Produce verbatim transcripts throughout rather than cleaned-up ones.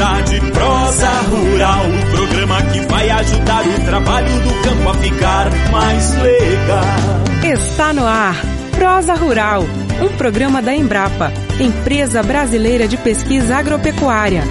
cidade. Prosa Rural, o programa que vai ajudar o trabalho do campo a ficar mais legal. Está no ar Prosa Rural, um programa da Embrapa, Empresa Brasileira de Pesquisa Agropecuária.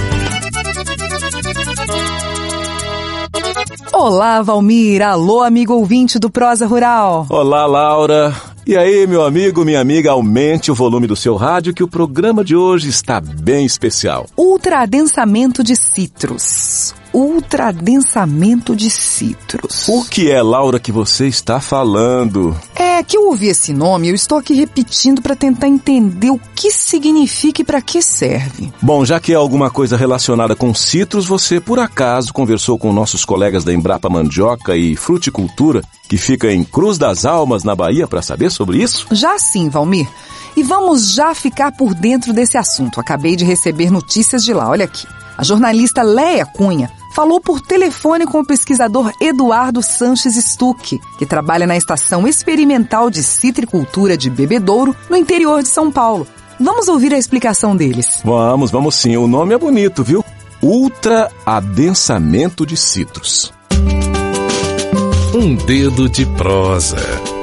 Olá, Valmir. Alô, amigo ouvinte do Prosa Rural. Olá, Laura. E aí, meu amigo, minha amiga, aumente o volume do seu rádio que o programa de hoje está bem especial. Ultradensamento de citros. Ultradensamento de citros. O que é, Laura, que você está falando? É que eu ouvi esse nome e eu estou aqui repetindo para tentar entender o que significa e para que serve. Bom, já que é alguma coisa relacionada com citros, você por acaso conversou com nossos colegas da Embrapa Mandioca e Fruticultura, que fica em Cruz das Almas, na Bahia, para saber sobre isso? Já sim, Valmir. E vamos já ficar por dentro desse assunto. Acabei de receber notícias de lá, olha aqui. A jornalista Léia Cunha falou por telefone com o pesquisador Eduardo Sanches Stuck, que trabalha na Estação Experimental de Citricultura de Bebedouro, no interior de São Paulo. Vamos ouvir a explicação deles. Vamos, vamos sim. O nome é bonito, viu? Ultraadensamento de citros. Um dedo de prosa.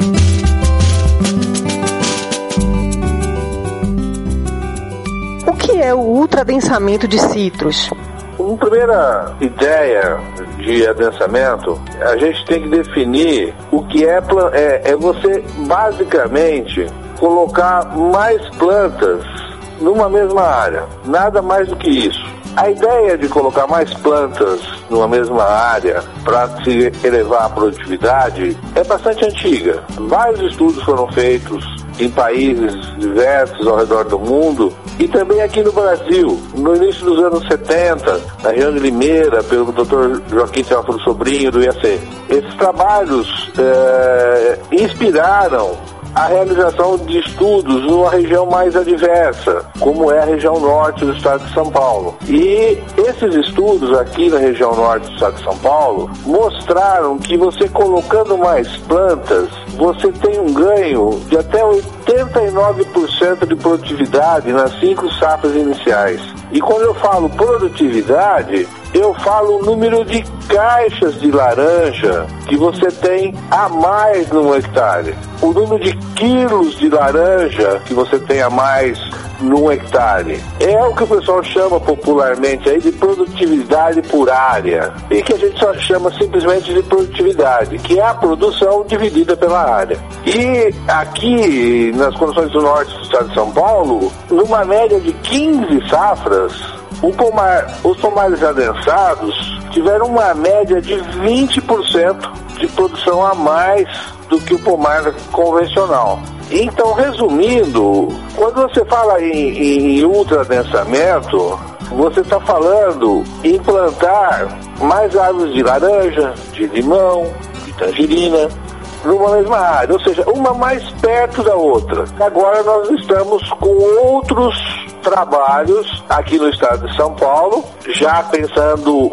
O que é o ultradensamento de citros? Uma primeira ideia de adensamento, a gente tem que definir o que é, é, é você basicamente colocar mais plantas numa mesma área, nada mais do que isso. A ideia de colocar mais plantas numa mesma área para se elevar a produtividade é bastante antiga. Vários estudos foram feitos em países diversos ao redor do mundo e também aqui no Brasil, no início dos anos setenta, na região de Limeira, pelo doutor Joaquim Teófilo Sobrinho, do I A C. Esses trabalhos é, inspiraram a realização de estudos numa região mais adversa, como é a região norte do estado de São Paulo. E esses estudos aqui na região norte do estado de São Paulo mostraram que você colocando mais plantas, você tem um ganho de até oitenta e nove por cento de produtividade nas cinco safras iniciais. E quando eu falo produtividade, eu falo o número de caixas de laranja que você tem a mais num hectare. O número de quilos de laranja que você tem a mais num hectare. É o que o pessoal chama popularmente aí de produtividade por área. E que a gente só chama simplesmente de produtividade, que é a produção dividida pela área. E aqui, nas condições do norte do estado de São Paulo, numa média de quinze safras, o pomar, os pomares adensados tiveram uma média de vinte por cento de produção a mais do que o pomar convencional. Então, resumindo, quando você fala em, em ultradensamento, você está falando em plantar mais árvores de laranja, de limão, de tangerina, numa mesma área, ou seja, uma mais perto da outra. Agora nós estamos com outros trabalhos aqui no estado de São Paulo, já pensando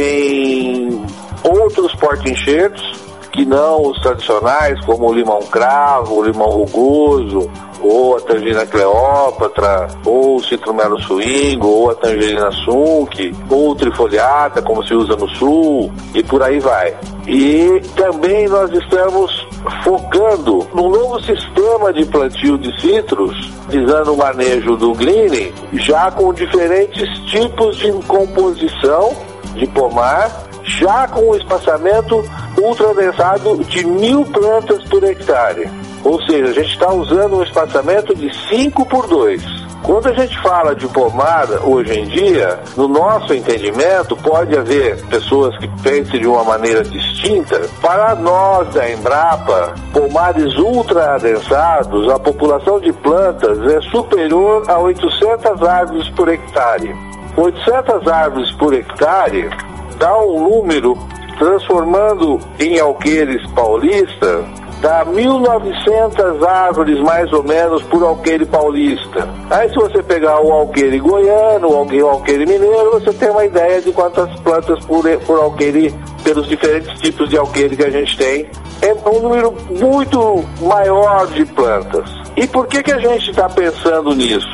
em outros porta-enxertos, que não os tradicionais, como o limão cravo, o limão rugoso, ou a tangerina cleópatra, ou o citromelo swingo, ou a tangerina sunk, ou trifoliata, como se usa no sul, e por aí vai. E também nós estamos focando num novo sistema de plantio de citros, visando o manejo do greening, já com diferentes tipos de composição de pomar, já com o espaçamento ultradensado de mil plantas por hectare. Ou seja, a gente está usando um espaçamento de cinco por dois. Quando a gente fala de pomar, hoje em dia, no nosso entendimento, pode haver pessoas que pensem de uma maneira distinta. Para nós da Embrapa, pomares ultra adensados, a população de plantas é superior a oitocentas árvores por hectare. oitocentas árvores por hectare dá um número, transformando em alqueires paulista, dá mil e novecentas árvores mais ou menos por alqueire paulista. Aí se você pegar o alqueire goiano, o alqueire mineiro, você tem uma ideia de quantas plantas por, por alqueire, pelos diferentes tipos de alqueire que a gente tem. É um número muito maior de plantas. E por que que a gente está pensando nisso?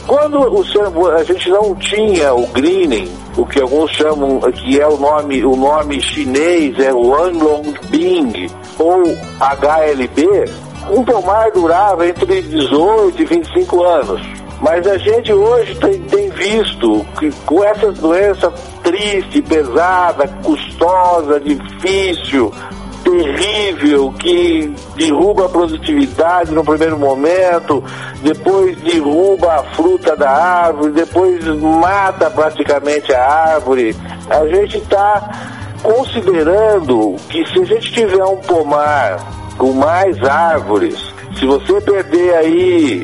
Quando o ser, a gente não tinha o greening, o que alguns chamam, que é o nome, o nome chinês, é o Huanglongbing, ou H L B, um pomar durava entre dezoito e vinte e cinco anos. Mas a gente hoje tem, tem visto que com essas doenças triste, pesada, custosa, difícil, terrível, que derruba a produtividade no primeiro momento, depois derruba a fruta da árvore, depois mata praticamente a árvore. A gente está considerando que se a gente tiver um pomar com mais árvores, se você perder aí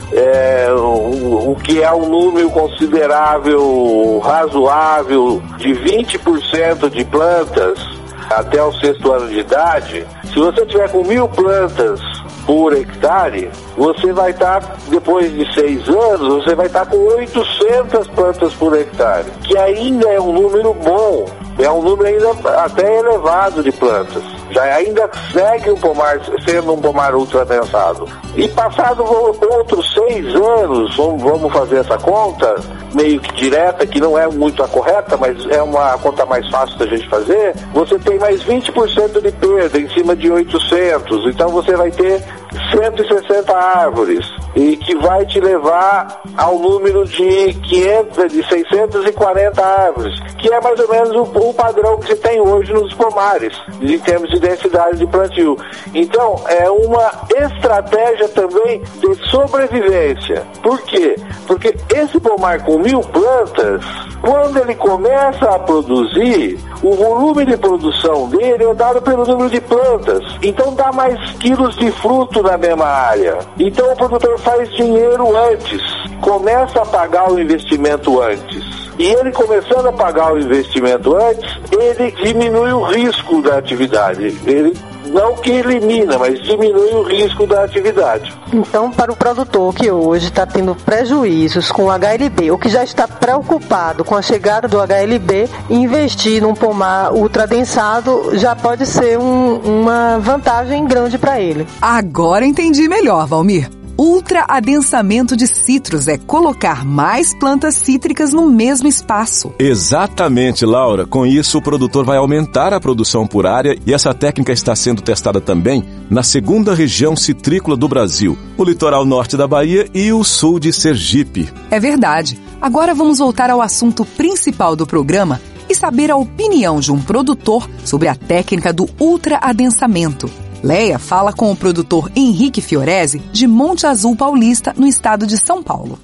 É, o, o que é um número considerável, razoável, de vinte por cento de plantas até o sexto ano de idade, se você tiver com mil plantas por hectare, você vai estar, tá, depois de seis anos, você vai estar tá com oitocentas plantas por hectare, que ainda é um número bom, é um número ainda até elevado de plantas. Já ainda segue um pomar, sendo um pomar ultradensado. E passado outros seis anos, vamos fazer essa conta, meio que direta, que não é muito a correta, mas é uma conta mais fácil da gente fazer, você tem mais vinte por cento de perda em cima de oitocentos, então você vai ter cento e sessenta árvores, e que vai te levar ao número de, quinhentas, de seiscentas e quarenta árvores, que é mais ou menos o, o padrão que se tem hoje nos pomares, em termos de densidade de plantio. Então, é uma estratégia também de sobrevivência. Por quê? Porque esse pomar com mil plantas, quando ele começa a produzir, o volume de produção dele é dado pelo número de plantas. Então dá mais quilos de fruto na mesma área. Então o produtor faz dinheiro antes, começa a pagar o investimento antes. E ele começando a pagar o investimento antes, ele diminui o risco da atividade. Ele não que elimina, mas diminui o risco da atividade. Então, para o produtor que hoje está tendo prejuízos com o H L B, ou que já está preocupado com a chegada do H L B, investir num pomar ultradensado já pode ser um, uma vantagem grande para ele. Agora entendi melhor, Valmir. Ultra-adensamento de citros é colocar mais plantas cítricas no mesmo espaço. Exatamente, Laura. Com isso, o produtor vai aumentar a produção por área e essa técnica está sendo testada também na segunda região citrícola do Brasil, o litoral norte da Bahia e o sul de Sergipe. É verdade. Agora vamos voltar ao assunto principal do programa e saber a opinião de um produtor sobre a técnica do ultra-adensamento. Leia fala com o produtor Henrique Fiorese, de Monte Azul Paulista, no estado de São Paulo.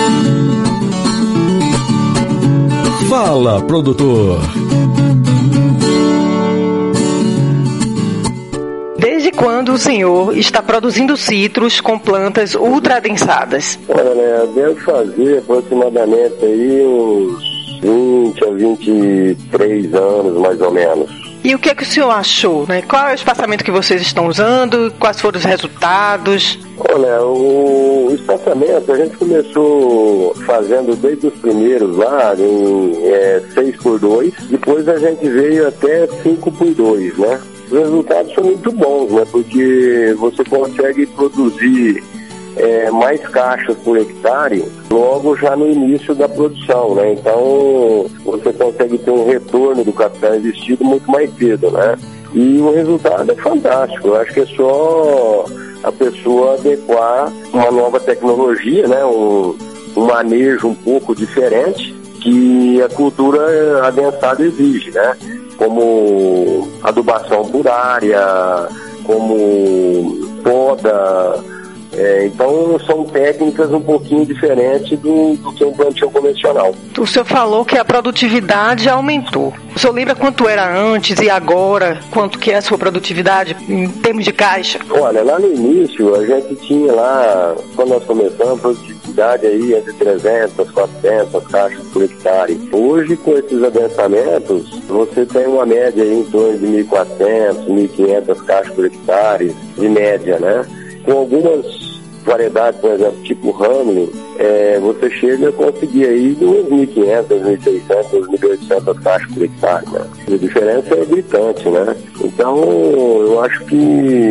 Fala, produtor! Desde quando o senhor está produzindo citros com plantas ultradensadas? Olha, né, eu devo fazer aproximadamente aí uns vinte a vinte e três anos, mais ou menos. E o que é que o senhor achou, né? Qual é o espaçamento que vocês estão usando? Quais foram os resultados? Olha, o espaçamento a gente começou fazendo desde os primeiros lá em é, seis por dois, depois a gente veio até cinco por dois, né? Os resultados são muito bons, né? Porque você consegue produzir É, mais caixas por hectare logo já no início da produção, né? Então você consegue ter um retorno do capital investido muito mais cedo, né? E o resultado é fantástico. Eu acho que é só a pessoa adequar uma nova tecnologia, né? Um, um manejo um pouco diferente que a cultura adensada exige, né? Como adubação por área, como poda. É, então são técnicas um pouquinho diferentes do, do que um plantio convencional. O senhor falou que a produtividade aumentou. O senhor lembra quanto era antes e agora? Quanto que é a sua produtividade em termos de caixa? Olha, lá no início a gente tinha lá, quando nós começamos, produtividade aí entre trezentas, quatrocentas caixas por hectare. Hoje, com esses adensamentos, você tem uma média aí em torno de mil e quatrocentas, mil e quinhentas caixas por hectare, de média, né? Com algumas variedades, por exemplo, tipo Hamlin, é, você chega a conseguir aí duas mil e quinhentas, mil e seiscentas, mil e oitocentas caixas por hectare, né? A diferença é gritante, né? Então, eu acho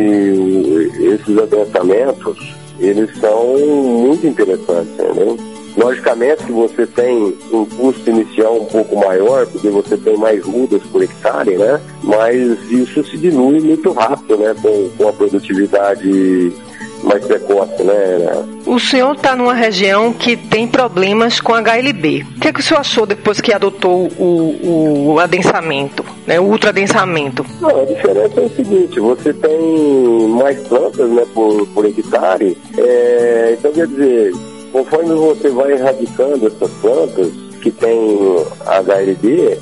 que esses adensamentos, eles são muito interessantes, entendeu? Logicamente que você tem um custo inicial um pouco maior, porque você tem mais mudas por hectare, né? Mas isso se dilui muito rápido, né? Com, com a produtividade mais precoce, né? O senhor está numa região que tem problemas com H L B. O que é que o senhor achou depois que adotou o, o adensamento, né? O ultradensamento? Não, a diferença é o seguinte, você tem mais plantas, né, por, por hectare, é, então quer dizer, conforme você vai erradicando essas plantas que tem H L B,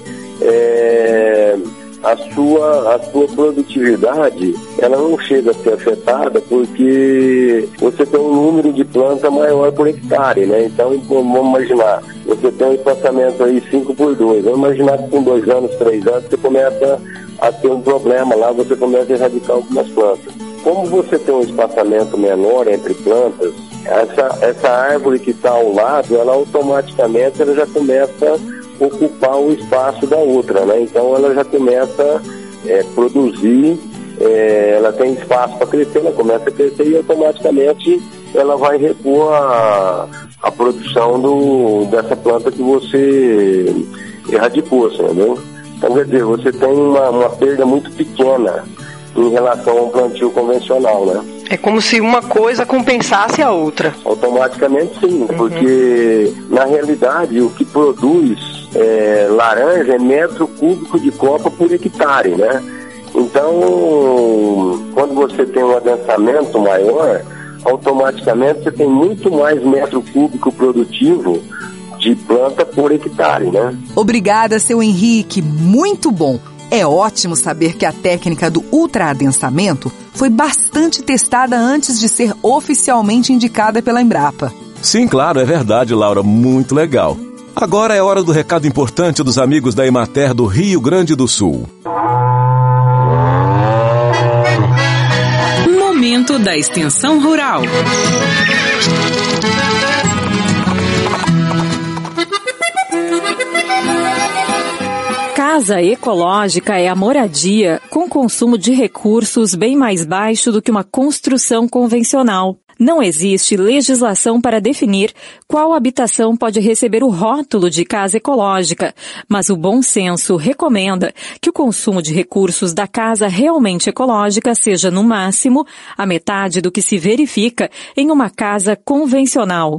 é, a sua, a sua produtividade ela não chega a ser afetada porque você tem um número de planta maior por hectare, né? Então vamos imaginar, você tem um espaçamento aí cinco por dois, vamos imaginar que com dois anos, três anos você começa a ter um problema lá, você começa a erradicar algumas plantas. Como você tem um espaçamento menor entre plantas, essa, essa árvore que está ao lado, ela automaticamente ela já começa a ocupar o espaço da outra, né? Então ela já começa a é, produzir, é, ela tem espaço para crescer, ela começa a crescer e automaticamente ela vai repor a, a produção do, dessa planta que você erradicou, entendeu? Então quer dizer, você tem uma, uma perda muito pequena em relação ao plantio convencional, né? É como se uma coisa compensasse a outra. Automaticamente sim, uhum. Porque na realidade o que produz é, laranja é metro cúbico de copa por hectare, né? Então, quando você tem um adensamento maior, automaticamente você tem muito mais metro cúbico produtivo de planta por hectare, né? Obrigada, seu Henrique, muito bom. É ótimo saber que a técnica do ultraadensamento foi bastante testada antes de ser oficialmente indicada pela Embrapa. Sim, claro, é verdade, Laura, muito legal. Agora é hora do recado importante dos amigos da Emater do Rio Grande do Sul. Momento da Extensão Rural. Casa ecológica é a moradia com consumo de recursos bem mais baixo do que uma construção convencional. Não existe legislação para definir qual habitação pode receber o rótulo de casa ecológica, mas o bom senso recomenda que o consumo de recursos da casa realmente ecológica seja, no máximo, a metade do que se verifica em uma casa convencional.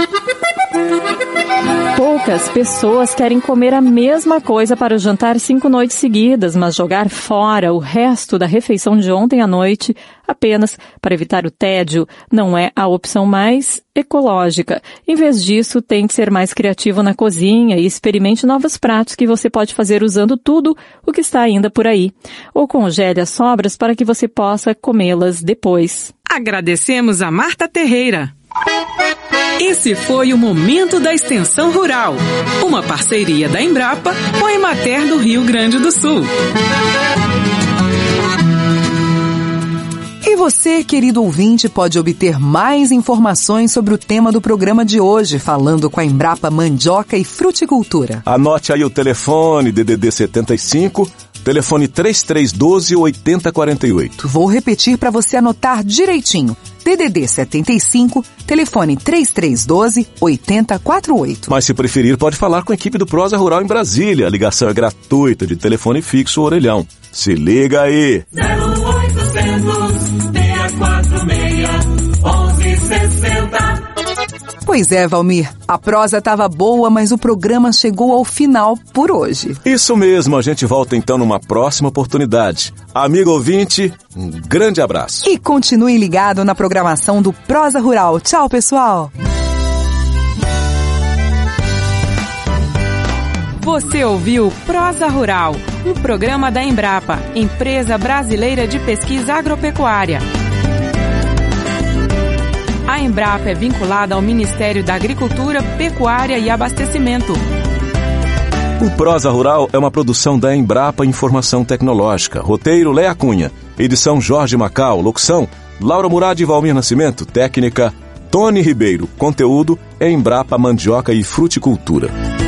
Poucas pessoas querem comer a mesma coisa para o jantar cinco noites seguidas, mas jogar fora o resto da refeição de ontem à noite apenas para evitar o tédio não é a opção mais ecológica. Em vez disso, tente ser mais criativo na cozinha e experimente novos pratos que você pode fazer usando tudo o que está ainda por aí. Ou congele as sobras para que você possa comê-las depois. Agradecemos a Marta Terreira. Esse foi o Momento da Extensão Rural, uma parceria da Embrapa com a Emater do Rio Grande do Sul. E você, querido ouvinte, pode obter mais informações sobre o tema do programa de hoje, falando com a Embrapa Mandioca e Fruticultura. Anote aí o telefone D D D setenta e cinco, telefone três três um dois, oito zero quatro oito. Vou repetir para você anotar direitinho. D D D setenta e cinco, telefone três três um dois, oito zero quatro oito. Mas se preferir, pode falar com a equipe do Prosa Rural em Brasília. A ligação é gratuita, de telefone fixo ou orelhão. Se liga aí! zero oitocentos, seis quatro seis, onze sessenta. Pois é, Valmir, a prosa estava boa, mas o programa chegou ao final por hoje. Isso mesmo, a gente volta então numa próxima oportunidade. Amigo ouvinte, um grande abraço. E continue ligado na programação do Prosa Rural. Tchau, pessoal! Você ouviu Prosa Rural, um programa da Embrapa, Empresa Brasileira de Pesquisa Agropecuária. A Embrapa é vinculada ao Ministério da Agricultura, Pecuária e Abastecimento. O Prosa Rural é uma produção da Embrapa Informação Tecnológica. Roteiro, Léa Cunha. Edição, Jorge Macau. Locução, Laura Murad e Valmir Nascimento. Técnica, Tony Ribeiro. Conteúdo, Embrapa Mandioca e Fruticultura.